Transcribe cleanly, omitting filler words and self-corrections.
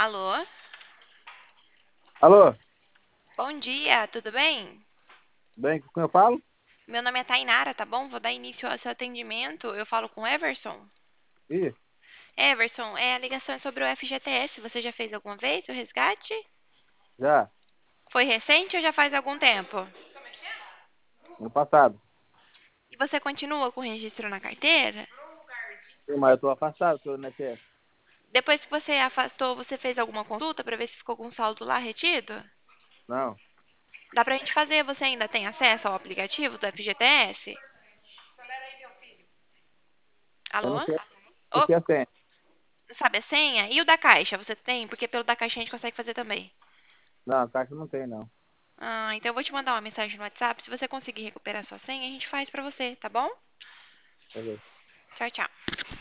Alô? Alô, Bom dia, tudo bem? bem, com quem eu falo? Meu nome é Tainara, tá bom? Vou dar início ao seu atendimento. Eu falo com o Everson. Ih, Everson, a ligação é sobre o FGTS. Você já fez alguma vez o resgate? já, Foi recente ou já faz algum tempo? ano passado. E você continua com o registro na carteira? Sim, mas eu tô afastado, tô no INSS. Depois que você afastou, você fez alguma consulta para ver se ficou com saldo lá retido? Não, Dá pra gente fazer, você ainda tem acesso ao aplicativo do FGTS? eu Alô? não sei, não Ô, sei a senha. sabe a senha? E o da Caixa, você tem? Porque pelo da Caixa a gente consegue fazer também. Não, a caixa não tem, não. Ah, então eu vou te mandar uma mensagem no WhatsApp. Se você conseguir recuperar sua senha, a gente faz pra você, tá bom? Beleza. Tchau, tchau.